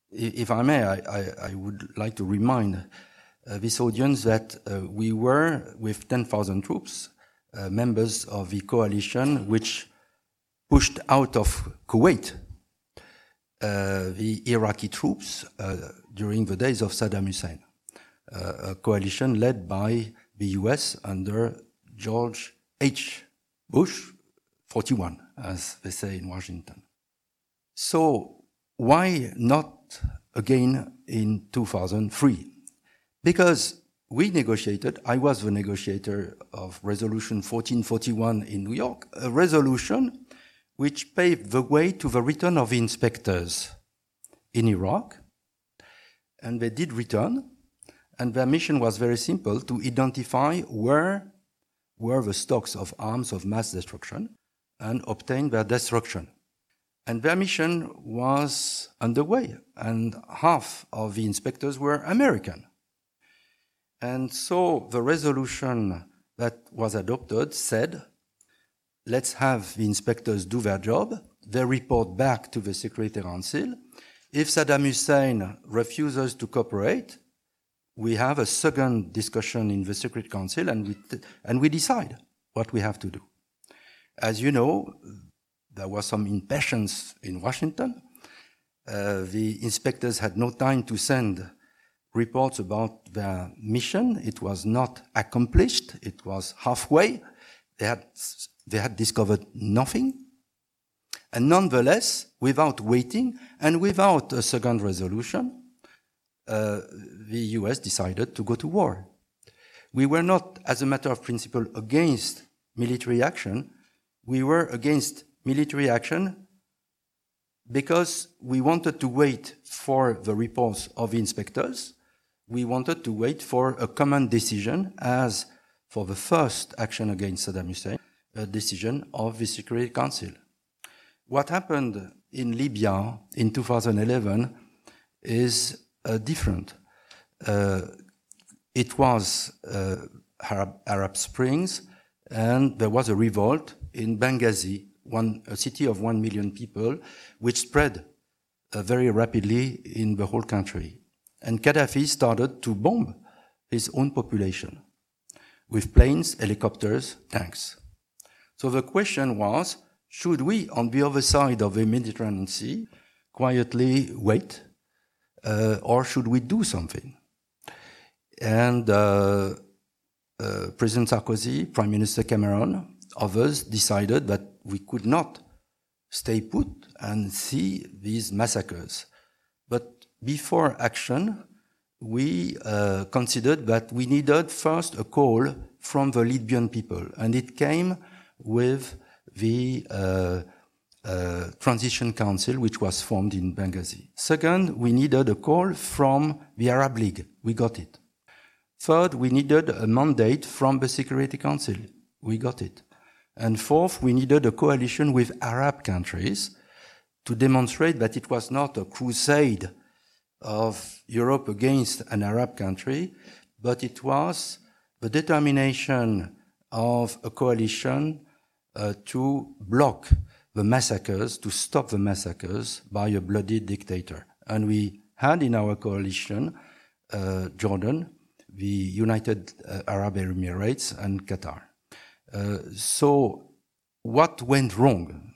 If I may, I, I, I would like to remind uh, this audience that uh, we were, with ten thousand troops, uh, members of the coalition which pushed out of Kuwait uh, the Iraqi troops uh, during the days of Saddam Hussein, uh, a coalition led by the U S under George H. Bush, forty-one, as they say in Washington. So why not again in two thousand three? Because we negotiated, I was the negotiator of Resolution fourteen forty-one in New York, a resolution which paved the way to the return of the inspectors in Iraq. And they did return, and their mission was very simple, to identify where were the stocks of arms of mass destruction and obtain their destruction. And their mission was underway, and half of the inspectors were American. And so the resolution that was adopted said, let's have the inspectors do their job. They report back to the Security Council. If Saddam Hussein refuses to cooperate, we have a second discussion in the Security Council, and we, t- and we decide what we have to do. As you know, there was some impatience in Washington. Uh, the inspectors had no time to send reports about their mission. It was not accomplished. It was halfway. They had, they had discovered nothing. And nonetheless, without waiting and without a second resolution, uh, the U S decided to go to war. We were not, as a matter of principle, against military action. We were against military action because we wanted to wait for the reports of the inspectors. We wanted to wait for a common decision, as for the first action against Saddam Hussein, a decision of the Security Council. What happened in Libya in two thousand eleven is uh, different. Uh, it was uh, Arab, Arab Springs, and there was a revolt in Benghazi, one, a city of one million people, which spread uh, very rapidly in the whole country. And Gaddafi started to bomb his own population with planes, helicopters, tanks. So the question was, should we, on the other side of the Mediterranean Sea, quietly wait, uh, or should we do something? And uh, uh, President Sarkozy, Prime Minister Cameron, others decided that we could not stay put and see these massacres. But before action, we uh, considered that we needed first a call from the Libyan people, and it came with the uh, uh, Transition Council, which was formed in Benghazi. Second, we needed a call from the Arab League. We got it. Third, we needed a mandate from the Security Council. We got it. And fourth, we needed a coalition with Arab countries to demonstrate that it was not a crusade of Europe against an Arab country, but it was the determination of a coalition uh, to block the massacres, to stop the massacres by a bloody dictator. And we had in our coalition uh, Jordan, the United uh, Arab Emirates, and Qatar. Uh, so what went wrong?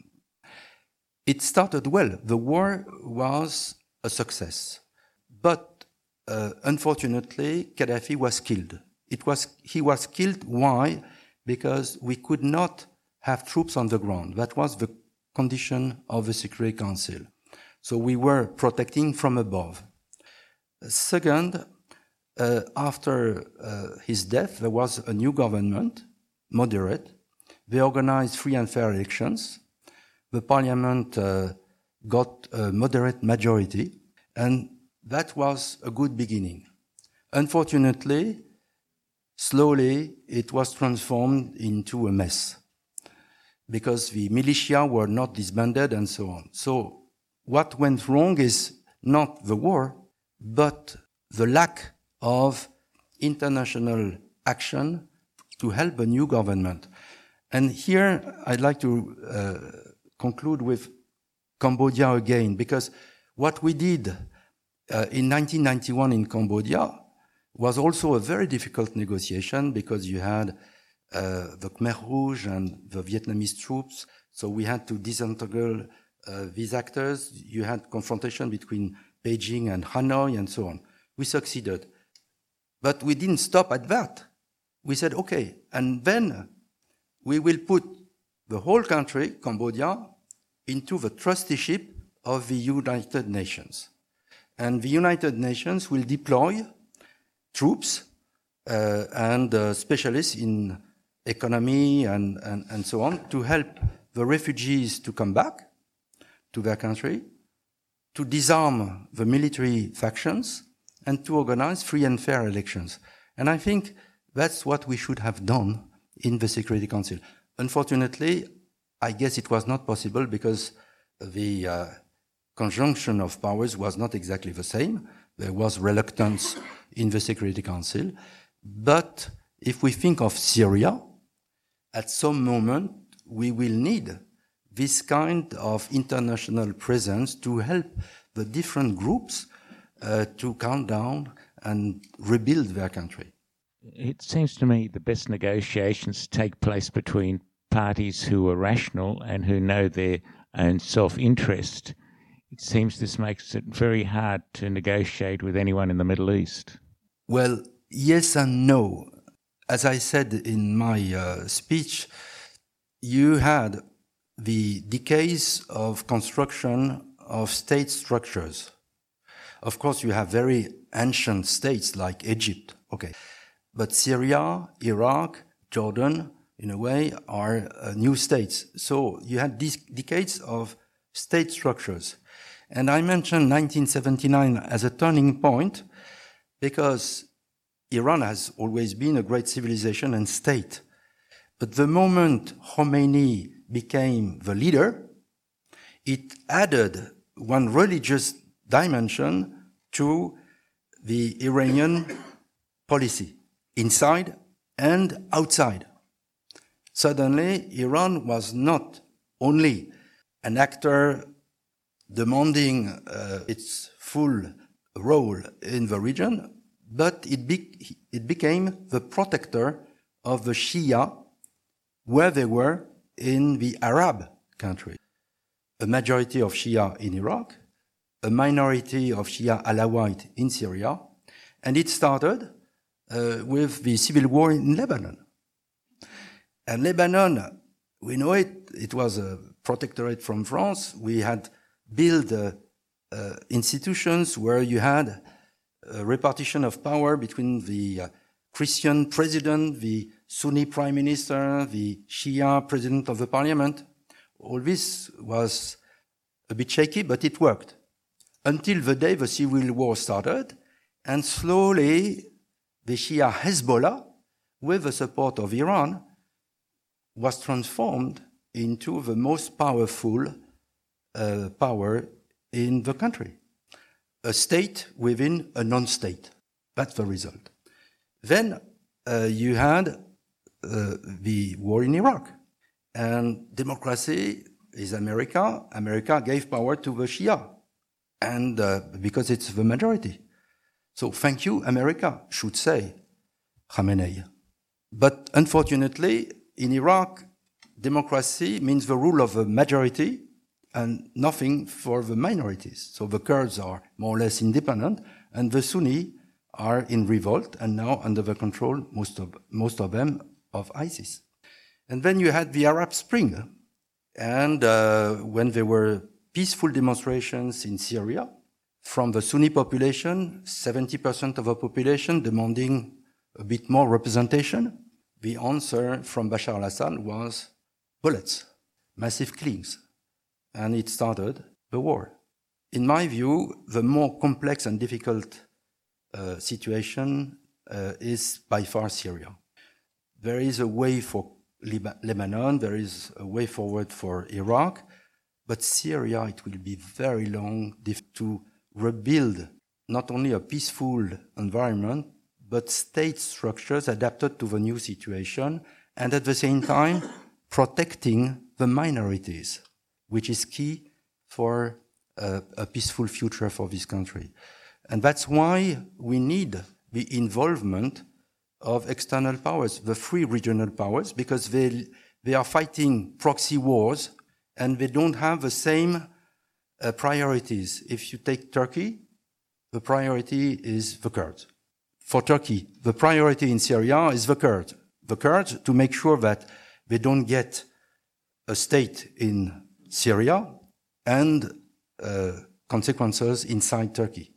It started well. The war was a success. But uh, unfortunately, Gaddafi was killed. It was, he was killed. Why? Because we could not have troops on the ground. That was the condition of the Security Council. So we were protecting from above. Second, uh, after uh, his death, there was a new government, moderate. They organized free and fair elections. The parliament uh, got a moderate majority, and that was a good beginning. Unfortunately, slowly it was transformed into a mess because the militia were not disbanded and so on. So what went wrong is not the war, but the lack of international action to help a new government. And here I'd like to uh, conclude with Cambodia again, because what we did uh, in nineteen ninety-one in Cambodia was also a very difficult negotiation because you had uh, the Khmer Rouge and the Vietnamese troops, so we had to disintegrate uh, these actors. You had confrontation between Beijing and Hanoi and so on. We succeeded. But we didn't stop at that. We said, okay, and then we will put the whole country, Cambodia, into the trusteeship of the United Nations. And the United Nations will deploy troops uh, and uh, specialists in economy and, and, and so on to help the refugees to come back to their country, to disarm the military factions, and to organize free and fair elections. And I think that's what we should have done in the Security Council. Unfortunately, I guess it was not possible because the uh, conjunction of powers was not exactly the same. There was reluctance in the Security Council. But if we think of Syria, at some moment we will need this kind of international presence to help the different groups uh, to calm down and rebuild their country. It seems to me the best negotiations take place between parties who are rational and who know their own self-interest. It seems this makes it very hard to negotiate with anyone in the Middle East. Well, yes and no. As I said in my uh, speech, you had the decades of construction of state structures. Of course, you have very ancient states like Egypt, okay. But Syria, Iraq, Jordan, in a way, are uh, new states. So you had these decades of state structures. And I mentioned nineteen seventy-nine as a turning point because Iran has always been a great civilization and state. But the moment Khomeini became the leader, it added one religious dimension to the Iranian policy, inside and outside. Suddenly, Iran was not only an actor demanding uh, its full role in the region, but it, be- it became the protector of the Shia where they were in the Arab countries. A majority of Shia in Iraq, a minority of Shia Alawite in Syria, and it started uh, with the civil war in Lebanon. And Lebanon, we know it, it was a protectorate from France, we had built uh, uh, institutions where you had a repartition of power between the uh, Christian president, the Sunni prime minister, the Shia president of the parliament. All this was a bit shaky, but it worked. Until the day the civil war started, and slowly the Shia Hezbollah, with the support of Iran, was transformed into the most powerful uh, power in the country. A state within a non-state. That's the result. Then uh, you had uh, the war in Iraq. And democracy is America. America gave power to the Shia. And uh, because it's the majority. So thank you, America, should say Khamenei. But unfortunately, in Iraq, democracy means the rule of the majority and nothing for the minorities. So the Kurds are more or less independent, and the Sunni are in revolt and now under the control, most of, most of them, of ISIS. And then you had the Arab Spring. And uh, when there were peaceful demonstrations in Syria, from the Sunni population, seventy percent of the population demanding a bit more representation, the answer from Bashar al-Assad was bullets, massive killings. And it started the war. In my view, the more complex and difficult uh, situation uh, is by far Syria. There is a way for Lib- Lebanon, there is a way forward for Iraq, but Syria, it will be very long to rebuild not only a peaceful environment, but state structures adapted to the new situation, and at the same time, protecting the minorities, which is key for a, a peaceful future for this country. And that's why we need the involvement of external powers, the three regional powers, because they, they are fighting proxy wars, and they don't have the same uh, priorities. If you take Turkey, the priority is the Kurds. For Turkey, the priority in Syria is the Kurds. The Kurds, to make sure that they don't get a state in Syria and uh, consequences inside Turkey.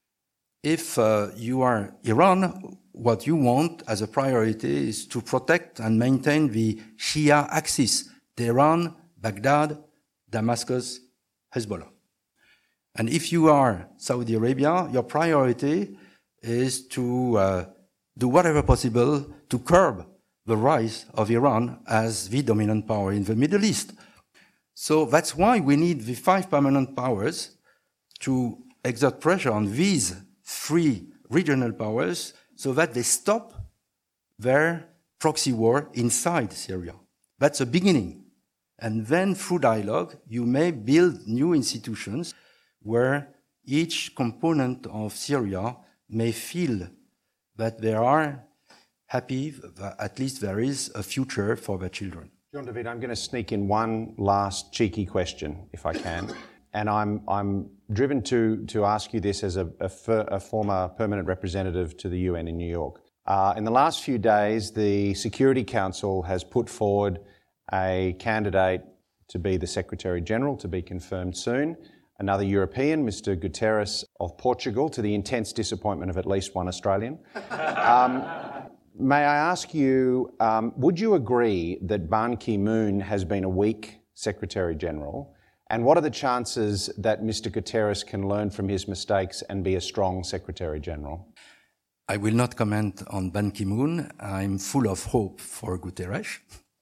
If uh, you are Iran, what you want as a priority is to protect and maintain the Shia axis, Tehran, Baghdad, Damascus, Hezbollah. And if you are Saudi Arabia, your priority is to uh, do whatever possible to curb the rise of Iran as the dominant power in the Middle East. So that's why we need the five permanent powers to exert pressure on these three regional powers so that they stop their proxy war inside Syria. That's a beginning. And then through dialogue, you may build new institutions where each component of Syria may feel that they are happy, at least there is a future for their children. Jean-David, I'm going to sneak in one last cheeky question, if I can. And I'm, I'm driven to, to ask you this as a, a, fer, a former permanent representative to the U N in New York. Uh, in the last few days, the Security Council has put forward a candidate to be the Secretary-General, to be confirmed soon. Another European, Mister Guterres of Portugal, to the intense disappointment of at least one Australian. Um, may I ask you, um, would you agree that Ban Ki-moon has been a weak Secretary-General? And what are the chances that Mister Guterres can learn from his mistakes and be a strong Secretary-General? I will not comment on Ban Ki-moon. I'm full of hope for Guterres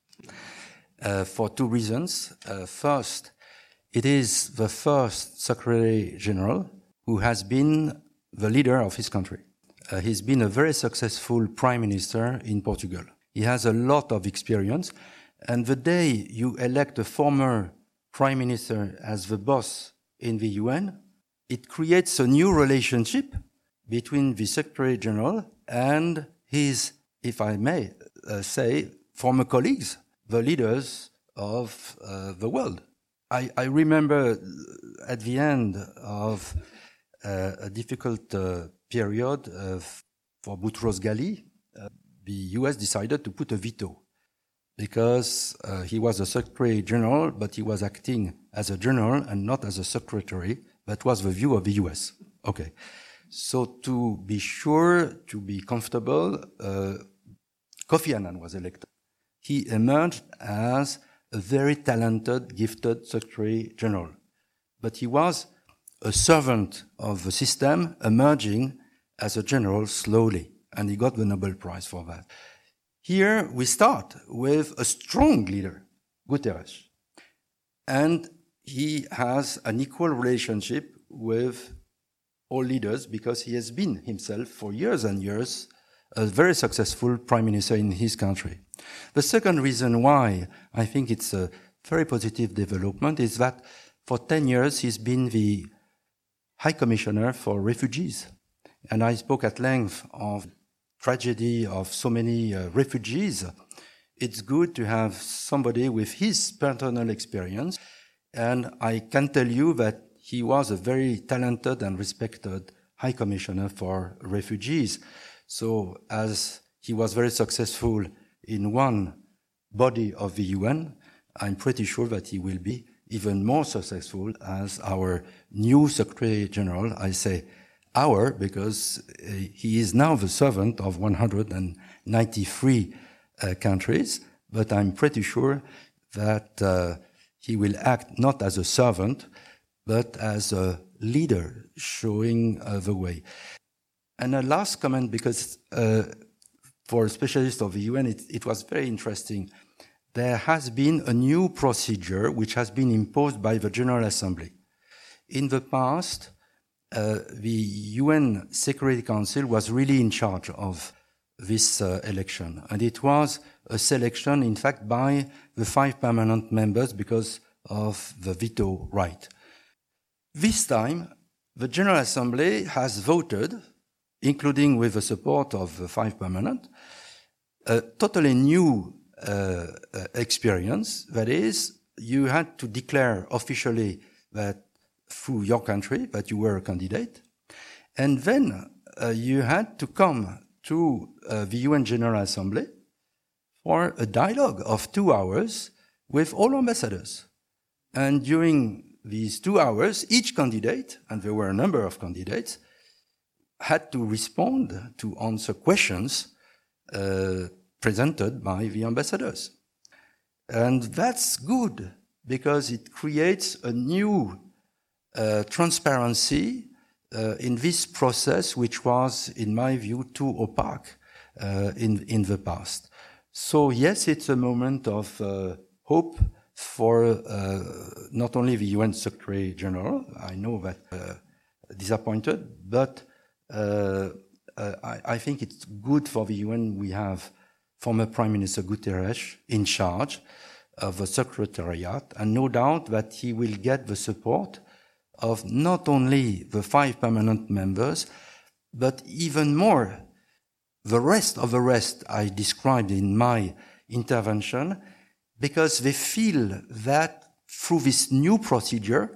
uh, for two reasons. Uh, first, it is the first Secretary General who has been the leader of his country. Uh, he's been a very successful Prime Minister in Portugal. He has a lot of experience, and the day you elect a former Prime Minister as the boss in the U N, it creates a new relationship between the Secretary General and his, if I may uh, say, former colleagues, the leaders of uh, the world. I, I remember at the end of uh, a difficult uh, period uh, for Boutros Ghali, uh, the U S decided to put a veto. because uh, he was a Secretary General, but he was acting as a general and not as a secretary. That was the view of the U S. Okay. So to be sure, to be comfortable, uh, Kofi Annan was elected. He emerged as a very talented, gifted Secretary General. But he was a servant of the system, emerging as a general slowly, and he got the Nobel Prize for that. Here we start with a strong leader, Guterres, and he has an equal relationship with all leaders because he has been himself for years and years a very successful prime minister in his country. The second reason why I think it's a very positive development is that for ten years he's been the High Commissioner for Refugees. And I spoke at length of tragedy of so many uh, refugees. It's good to have somebody with his personal experience. And I can tell you that he was a very talented and respected High Commissioner for Refugees. So as he was very successful in one body of the U N, I'm pretty sure that he will be even more successful as our new Secretary General. I say our because uh, he is now the servant of one hundred ninety-three uh, countries, but I'm pretty sure that uh, he will act not as a servant, but as a leader showing uh, the way. And a last comment, because uh, for a specialist of the U N, it, it was very interesting. There has been a new procedure which has been imposed by the General Assembly. In the past, uh, the U N Security Council was really in charge of this uh, election. And it was a selection, in fact, by the five permanent members because of the veto right. This time, the General Assembly has voted, including with the support of the five permanent, a totally new uh, uh, experience. That is, you had to declare officially that through your country that you were a candidate, and then uh, you had to come to uh, the U N General Assembly for a dialogue of two hours with all ambassadors. And during these two hours, each candidate, and there were a number of candidates, had to respond to answer questions uh, presented by the ambassadors. And that's good because it creates a new uh, transparency uh, in this process, which was, in my view, too opaque uh, in, in the past. So yes, it's a moment of uh, hope for uh, not only the U N Secretary General, I know that uh, disappointed, but uh, uh, I, I think it's good for the U N we have former Prime Minister Guterres in charge of the Secretariat, and no doubt that he will get the support of not only the five permanent members, but even more the rest of the rest I described in my intervention, because they feel that through this new procedure,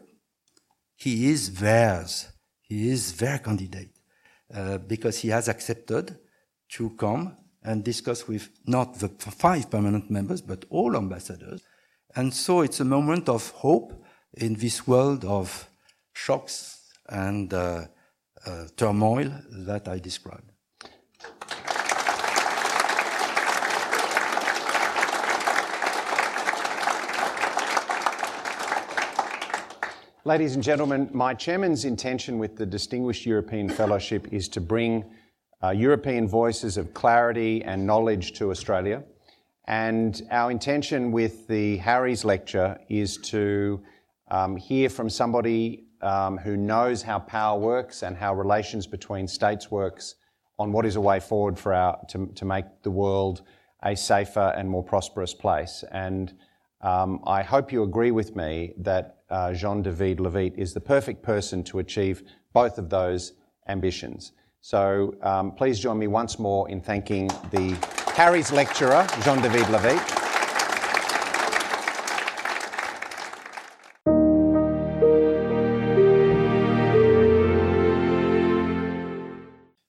he is theirs, he is their candidate, uh, because he has accepted to come and discuss with not the five permanent members, but all ambassadors. And so it's a moment of hope in this world of shocks and uh, uh, turmoil that I described. Ladies and gentlemen, my chairman's intention with the Distinguished European Fellowship is to bring uh, European voices of clarity and knowledge to Australia. And our intention with the Harries Lecture is to um, hear from somebody um, who knows how power works and how relations between states works on what is a way forward for our to, to make the world a safer and more prosperous place. And um, I hope you agree with me that Uh, Jean-David Levitte is the perfect person to achieve both of those ambitions. So um, please join me once more in thanking the Harries lecturer, Jean-David Levitte.